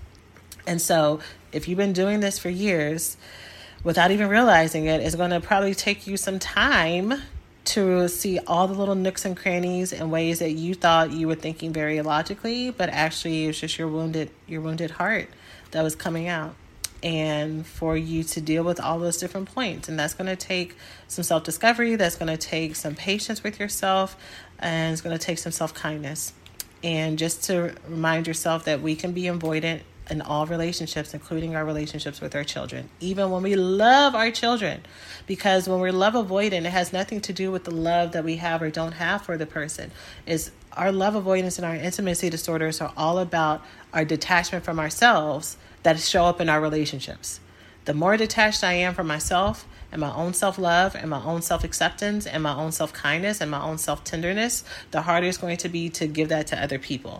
Speaker 2: And so if you've been doing this for years without even realizing it, it's going to probably take you some time to see all the little nooks and crannies and ways that you thought you were thinking very logically, but actually it was just your wounded, your wounded heart that was coming out. And for you to deal with all those different points. And that's going to take some self-discovery. That's going to take some patience with yourself. And it's going to take some self-kindness. And just to remind yourself that we can be avoidant in all relationships, including our relationships with our children, even when we love our children. Because when we're love avoidant, it has nothing to do with the love that we have or don't have for the person. Is our love avoidance and our intimacy disorders are all about our detachment from ourselves that show up in our relationships. The more detached I am from myself and my own self-love and my own self-acceptance and my own self-kindness and my own self-tenderness, the harder it's going to be to give that to other people.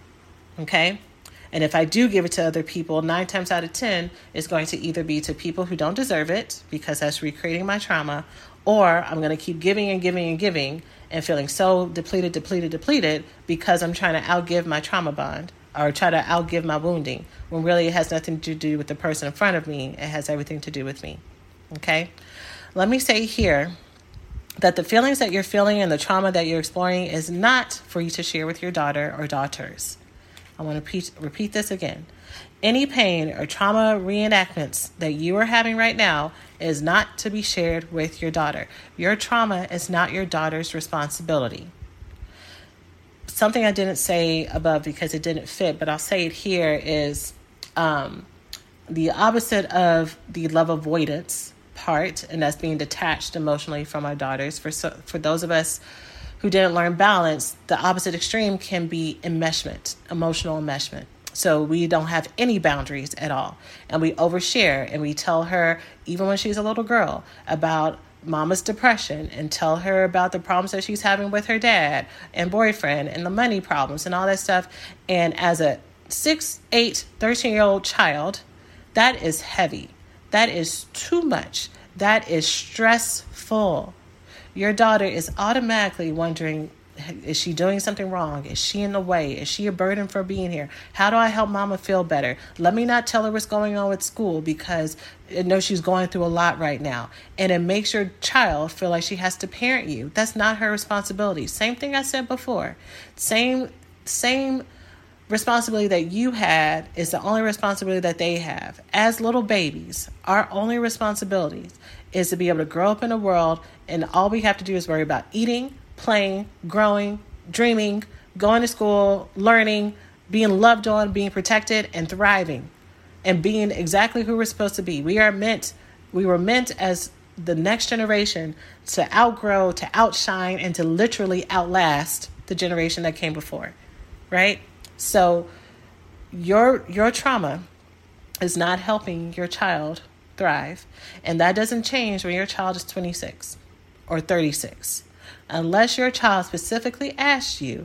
Speaker 2: Okay? And if I do give it to other people, nine times out of ten, it's going to either be to people who don't deserve it, because that's recreating my trauma, or I'm going to keep giving and giving and giving and feeling so depleted, depleted, depleted because I'm trying to outgive my trauma bond or try to outgive my wounding, when really it has nothing to do with the person in front of me. It has everything to do with me. Okay? Let me say here that the feelings that you're feeling and the trauma that you're exploring is not for you to share with your daughter or daughters. I want to repeat, repeat this again. Any pain or trauma reenactments that you are having right now is not to be shared with your daughter. Your trauma is not your daughter's responsibility. Something I didn't say above because it didn't fit, but I'll say it here, is um, the opposite of the love avoidance part, and that's being detached emotionally from our daughters. For so, for those of us who didn't learn balance, the opposite extreme can be enmeshment, emotional enmeshment. So we don't have any boundaries at all. And we overshare, and we tell her, even when she's a little girl, about mama's depression, and tell her about the problems that she's having with her dad and boyfriend and the money problems and all that stuff. And as a six, eight, thirteen-year-old child, that is heavy. That is too much. That is stressful. Your daughter is automatically wondering, is she doing something wrong? Is she in the way? Is she a burden for being here? How do I help mama feel better? Let me not tell her what's going on with school, because I know she's going through a lot right now. And it makes your child feel like she has to parent you. That's not her responsibility. Same thing I said before. Same, same responsibility that you had is the only responsibility that they have. As little babies, our only responsibility is to be able to grow up in a world, and all we have to do is worry about eating, playing, growing, dreaming, going to school, learning, being loved on, being protected, and thriving, and being exactly who we're supposed to be. We are meant We were meant as the next generation to outgrow, to outshine, and to literally outlast the generation that came before, right? So your your trauma is not helping your child thrive. And that doesn't change when your child is twenty-six or thirty-six. Unless your child specifically asks you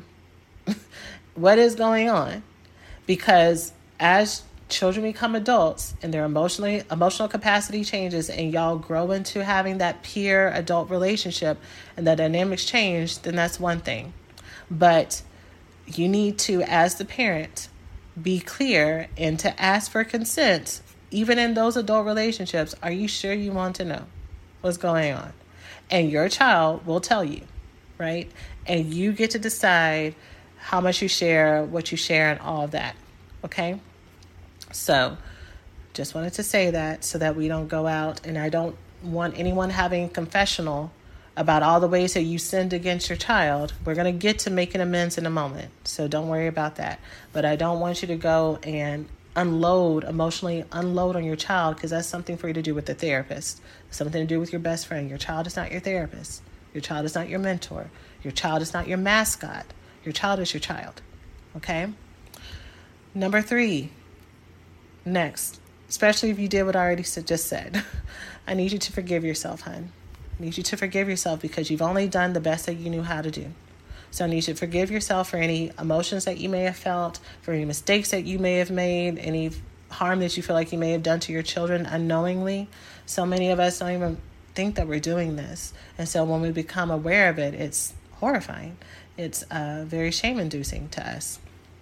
Speaker 2: what is going on. Because as children become adults and their emotionally emotional capacity changes and y'all grow into having that peer adult relationship and the dynamics change, then that's one thing. But you need to, as the parent, be clear and to ask for consent, even in those adult relationships. Are you sure you want to know what's going on? And your child will tell you, right? And you get to decide how much you share, what you share, and all of that. Okay? So just wanted to say that so that we don't go out, and I don't want anyone having confessional about all the ways that you sinned against your child. We're going to get to making amends in a moment, so don't worry about that. But I don't want you to go and unload, emotionally unload on your child, because that's something for you to do with the therapist. Something to do with your best friend. Your child is not your therapist. Your child is not your mentor. Your child is not your mascot. Your child is your child. Okay? Number three. Next, especially if you did what I already just said, I need you to forgive yourself, hon. I need you to forgive yourself because you've only done the best that you knew how to do. So I need you to forgive yourself for any emotions that you may have felt, for any mistakes that you may have made, any harm that you feel like you may have done to your children unknowingly. So many of us don't even think that we're doing this. And so when we become aware of it, it's horrifying. It's uh, very shame-inducing to us.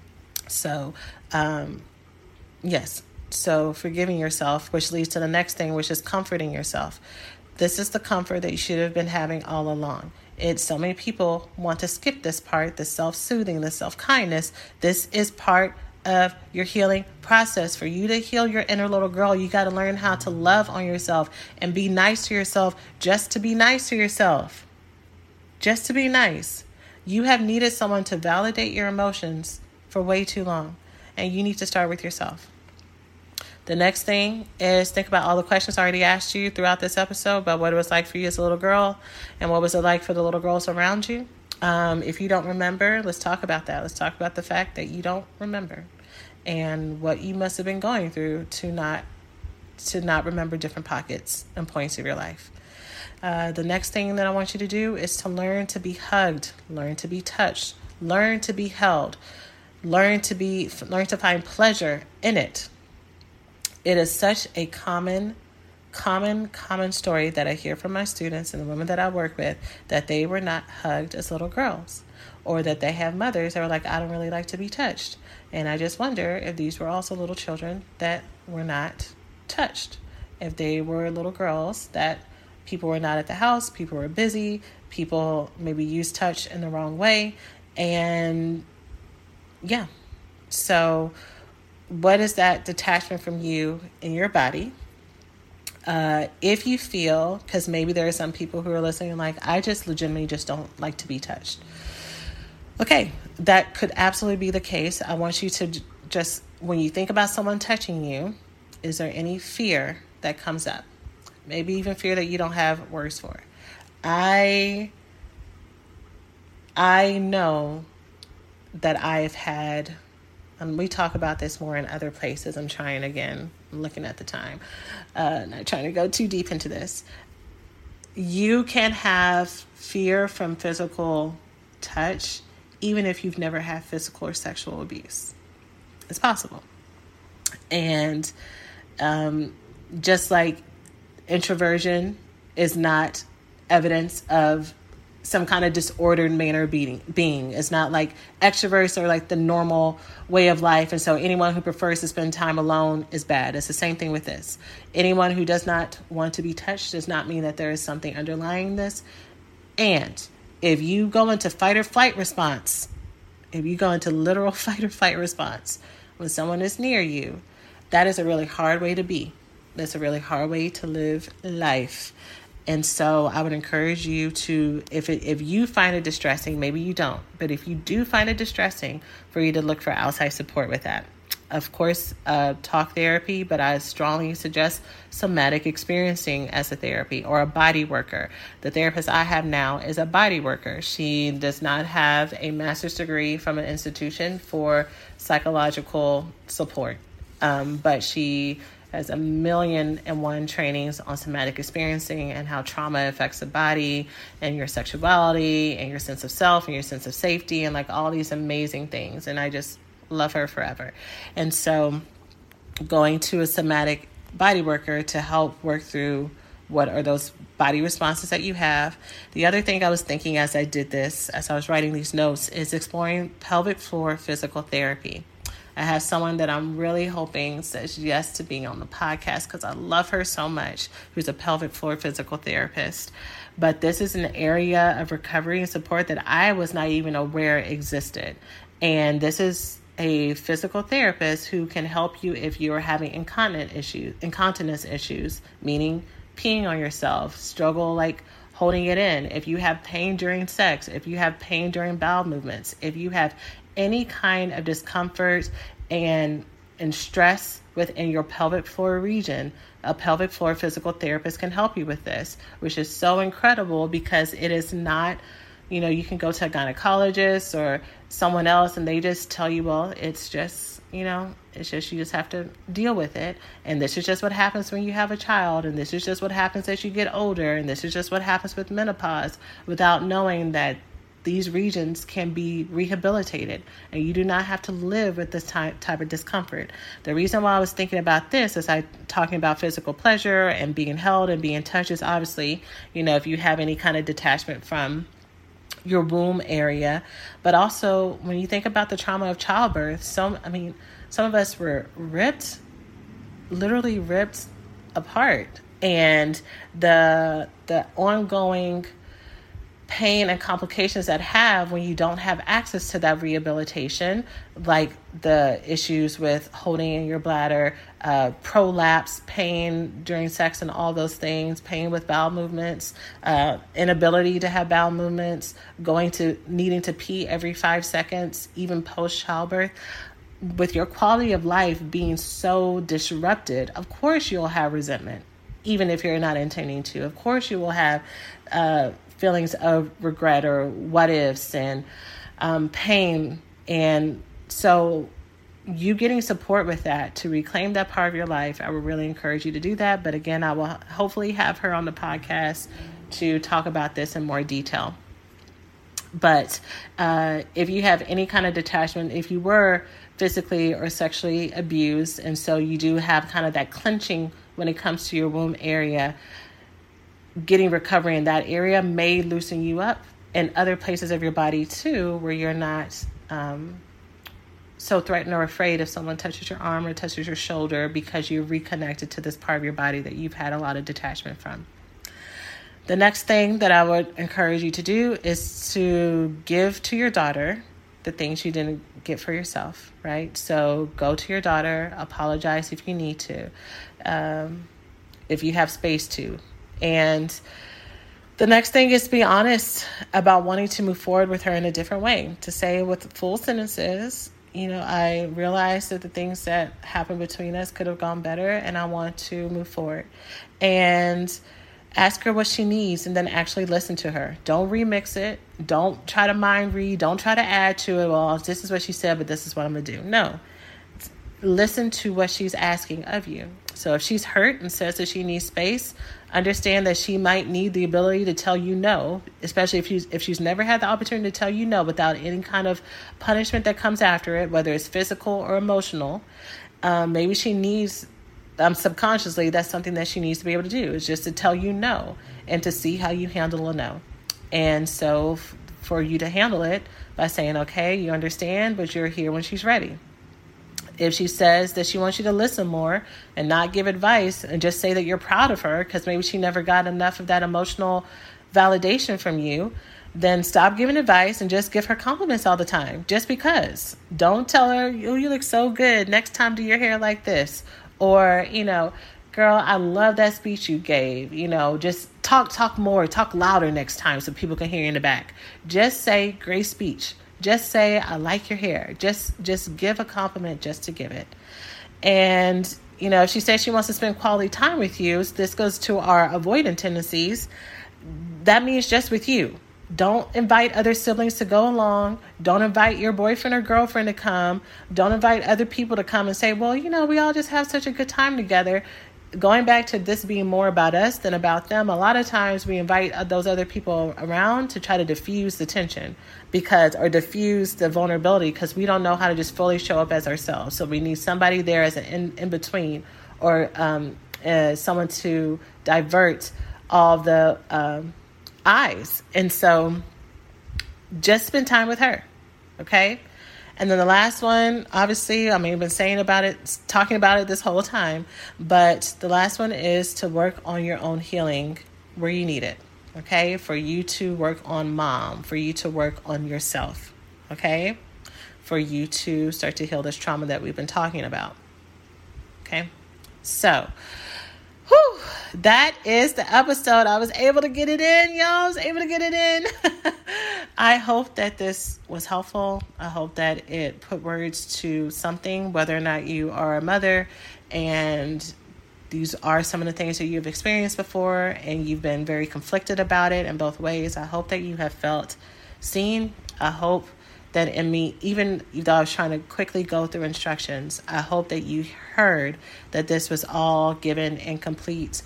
Speaker 2: So, um, yes. So forgiving yourself, which leads to the next thing, which is comforting yourself. This is the comfort that you should have been having all along. It's so many people want to skip this part, the self-soothing, the self-kindness. This is part of your healing process. For you to heal your inner little girl, you got to learn how to love on yourself and be nice to yourself just to be nice to yourself. Just to be nice. You have needed someone to validate your emotions for way too long, and you need to start with yourself. The next thing is think about all the questions I already asked you throughout this episode about what it was like for you as a little girl and what was it like for the little girls around you. Um, if you don't remember, let's talk about that. Let's talk about the fact that you don't remember and what you must have been going through to not to not remember different pockets and points of your life. Uh, the next thing that I want you to do is to learn to be hugged, learn to be touched, learn to be held, learn to be learn to find pleasure in it. It is such a common, common, common story that I hear from my students and the women that I work with, that they were not hugged as little girls, or that they have mothers that were like, I don't really like to be touched. And I just wonder if these were also little children that were not touched. If they were little girls that people were not at the house, people were busy, people maybe used touch in the wrong way. And yeah, so what is that detachment from you in your body? Uh, if you feel, because maybe there are some people who are listening like, I just legitimately just don't like to be touched. Okay, that could absolutely be the case. I want you to j- just, when you think about someone touching you, is there any fear that comes up? Maybe even fear that you don't have words for. I, I know that I've had, and we talk about this more in other places. I'm trying again, I'm looking at the time, uh, not trying to go too deep into this. You can have fear from physical touch, even if you've never had physical or sexual abuse. It's possible. And um, just like introversion is not evidence of some kind of disordered manner of being, being. It's not like extroverts are like the normal way of life. And so anyone who prefers to spend time alone is bad. It's the same thing with this. Anyone who does not want to be touched does not mean that there is something underlying this. And if you go into fight or flight response, if you go into literal fight or flight response when someone is near you, that is a really hard way to be. That's a really hard way to live life. And so I would encourage you to, if it, if you find it distressing, maybe you don't, but if you do find it distressing, for you to look for outside support with that. of course, uh, talk therapy, but I strongly suggest somatic experiencing as a therapy or a body worker. The therapist I have now is a body worker. She does not have a master's degree from an institution for psychological support, um, but she has a million and one trainings on somatic experiencing and how trauma affects the body and your sexuality and your sense of self and your sense of safety and like all these amazing things. And I just love her forever. And so going to a somatic body worker to help work through what are those body responses that you have. The other thing I was thinking as I did this, as I was writing these notes, is exploring pelvic floor physical therapy. I have someone that I'm really hoping says yes to being on the podcast because I love her so much, who's a pelvic floor physical therapist. But this is an area of recovery and support that I was not even aware existed. And this is a physical therapist who can help you if you're having incontinent issues, incontinence issues, meaning peeing on yourself, struggle like holding it in, if you have pain during sex, if you have pain during bowel movements, if you have any kind of discomfort and and stress within your pelvic floor region, a pelvic floor physical therapist can help you with this, which is so incredible because it is not, you know, you can go to a gynecologist or someone else and they just tell you, well, it's just, you know, it's just, you just have to deal with it. And this is just what happens when you have a child. And this is just what happens as you get older. And this is just what happens with menopause, without knowing that these regions can be rehabilitated and you do not have to live with this type, type of discomfort. The reason why I was thinking about this is I talking about physical pleasure and being held and being touched is obviously, you know, if you have any kind of detachment from your womb area, but also when you think about the trauma of childbirth, some, I mean, some of us were ripped, literally ripped apart, and the, the ongoing pain and complications that have when you don't have access to that rehabilitation, like the issues with holding in your bladder, uh, prolapse, pain during sex and all those things, pain with bowel movements, uh, inability to have bowel movements, going to needing to pee every five seconds, even post childbirth. With your quality of life being so disrupted, of course you'll have resentment, even if you're not intending to. Of course you will have uh, feelings of regret or what ifs and um, pain. And so you getting support with that to reclaim that part of your life, I would really encourage you to do that. But again, I will hopefully have her on the podcast to talk about this in more detail. But uh, if you have any kind of detachment, if you were physically or sexually abused, and so you do have kind of that clenching when it comes to your womb area, getting recovery in that area may loosen you up in other places of your body too, where you're not um, so threatened or afraid if someone touches your arm or touches your shoulder, because you're reconnected to this part of your body that you've had a lot of detachment from. The next thing that I would encourage you to do is to give to your daughter the things you didn't get for yourself, right? So go to your daughter, apologize if you need to, um, if you have space to. And the next thing is to be honest about wanting to move forward with her in a different way, to say with full sentences, you know, I realize that the things that happened between us could have gone better and I want to move forward. And ask her what she needs and then actually listen to her. Don't remix it. Don't try to mind read. Don't try to add to it. Well, this is what she said, but this is what I'm going to do. No. Listen to what she's asking of you. So if she's hurt and says that she needs space, understand that she might need the ability to tell you no, especially if she's, if she's never had the opportunity to tell you no without any kind of punishment that comes after it, whether it's physical or emotional. Um, maybe she needs Um, subconsciously, that's something that she needs to be able to do, is just to tell you no and to see how you handle a no. And so f- for you to handle it by saying, okay, you understand, but you're here when she's ready. If she says that she wants you to listen more and not give advice and just say that you're proud of her because maybe she never got enough of that emotional validation from you, then stop giving advice and just give her compliments all the time. Just because. Don't tell her, oh, you look so good. Next time do your hair like this. Or, you know, girl, I love that speech you gave. You know, just talk, talk more, talk louder next time so people can hear you in the back. Just say great speech. Just say, I like your hair. Just, just give a compliment just to give it. And, you know, if she says she wants to spend quality time with you, this goes to our avoidant tendencies. That means just with you. Don't invite other siblings to go along. Don't invite your boyfriend or girlfriend to come. Don't invite other people to come and say, well, you know, we all just have such a good time together. Going back to this being more about us than about them, a lot of times we invite those other people around to try to diffuse the tension because, or diffuse the vulnerability because we don't know how to just fully show up as ourselves. So we need somebody there as an in, in between or um, uh, someone to divert all the um, eyes. And so just spend time with her. Okay. And then the last one, obviously, I mean, I've been saying about it, talking about it this whole time, but the last one is to work on your own healing where you need it, okay? For you to work on mom, for you to work on yourself, okay? For you to start to heal this trauma that we've been talking about, okay? So, whew, that is the episode. I was able to get it in, y'all. I was able to get it in. I hope that this was helpful. I hope that it put words to something, whether or not you are a mother and these are some of the things that you've experienced before and you've been very conflicted about it in both ways. I hope that you have felt seen. I hope that in me, even though I was trying to quickly go through instructions, I hope that you heard that this was all given in complete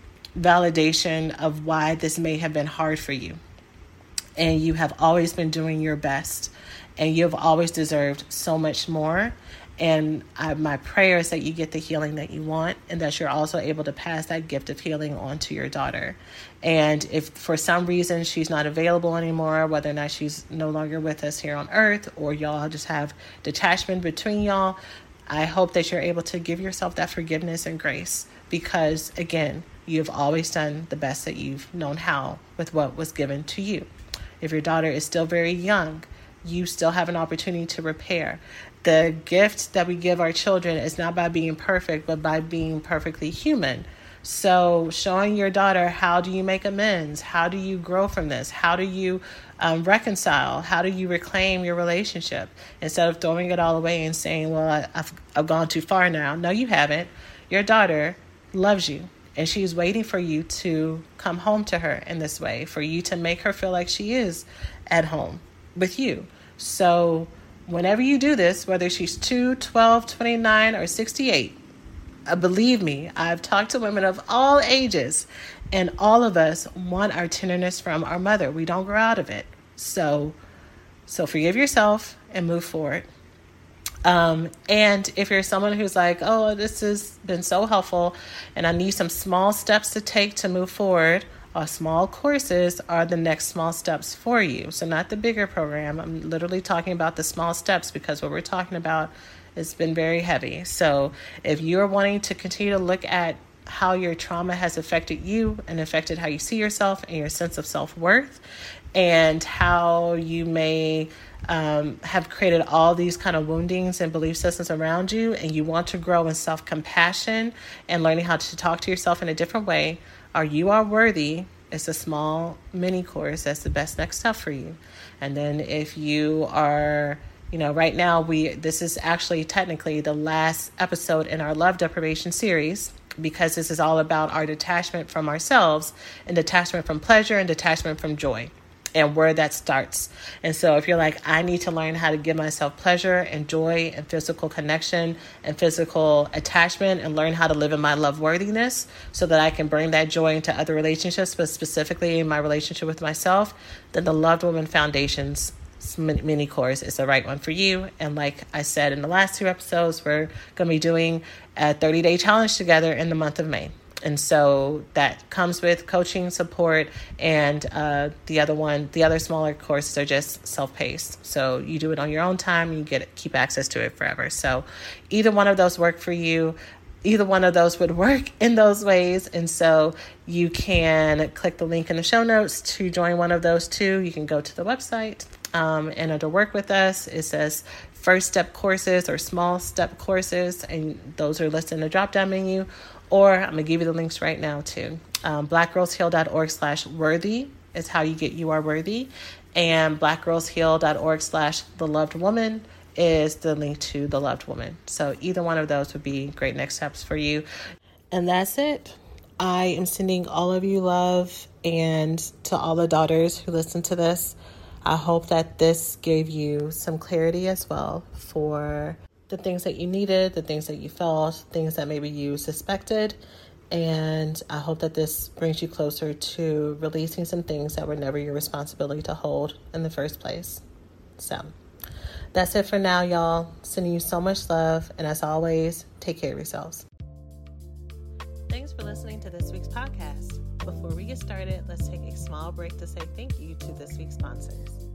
Speaker 2: validation of why this may have been hard for you. And you have always been doing your best. And you've always deserved so much more. And I, my prayer is that you get the healing that you want and that you're also able to pass that gift of healing on to your daughter. And if for some reason she's not available anymore, whether or not she's no longer with us here on earth or y'all just have detachment between y'all, I hope that you're able to give yourself that forgiveness and grace because, again, you've always done the best that you've known how with what was given to you. If your daughter is still very young, you still have an opportunity to repair. The gift that we give our children is not by being perfect, but by being perfectly human. So showing your daughter, how do you make amends? How do you grow from this? How do you um, reconcile? How do you reclaim your relationship? Instead of throwing it all away and saying, well, I, I've, I've gone too far now. No, you haven't. Your daughter loves you. And she's waiting for you to come home to her in this way, for you to make her feel like she is at home with you. So whenever you do this, whether she's two, twelve, twenty-nine, or sixty-eight, uh, believe me, I've talked to women of all ages, and all of us want our tenderness from our mother. We don't grow out of it. So, so forgive yourself and move forward. Um, and if you're someone who's like, oh, this has been so helpful and I need some small steps to take to move forward, or small courses are the next small steps for you. So not the bigger program. I'm literally talking about the small steps because what we're talking about has been very heavy. So if you're wanting to continue to look at how your trauma has affected you and affected how you see yourself and your sense of self-worth and how you may um, have created all these kind of woundings and belief systems around you, and you want to grow in self-compassion and learning how to talk to yourself in a different way, or you are worthy, it's a small mini course. That's the best next step for you. And then if you are, you know, right now we, this is actually technically the last episode in our love deprivation series, because this is all about our detachment from ourselves and detachment from pleasure and detachment from joy and where that starts. And so if you're like, I need to learn how to give myself pleasure and joy and physical connection and physical attachment and learn how to live in my love worthiness so that I can bring that joy into other relationships, but specifically in my relationship with myself, then the Loved Woman Foundation's mini course is the right one for you. And like I said in the last two episodes, we're going to be doing a thirty-day challenge together in the month of May. And so that comes with coaching support, and uh, the other one, the other smaller courses are just self-paced. So you do it on your own time, you get keep access to it forever. So either one of those work for you. Either one of those would work in those ways. And so you can click the link in the show notes to join one of those two. You can go to the website um, and under Work With Us, it says First Step Courses or Small Step Courses. And those are listed in the drop-down menu. Or I'm going to give you the links right now too. Um, blackgirlsheal.org slash worthy is how you get You Are Worthy. And blackgirlsheal.org slash the loved woman is the link to the loved woman. So either one of those would be great next steps for you. And that's it. I am sending all of you love, and to all the daughters who listen to this, I hope that this gave you some clarity as well for the things that you needed, the things that you felt, things that maybe you suspected. And I hope that this brings you closer to releasing some things that were never your responsibility to hold in the first place. So that's it for now, y'all. Sending you so much love. And as always, take care of yourselves. Thanks for listening to this week's podcast. Before we get started, let's take a small break to say thank you to this week's sponsors.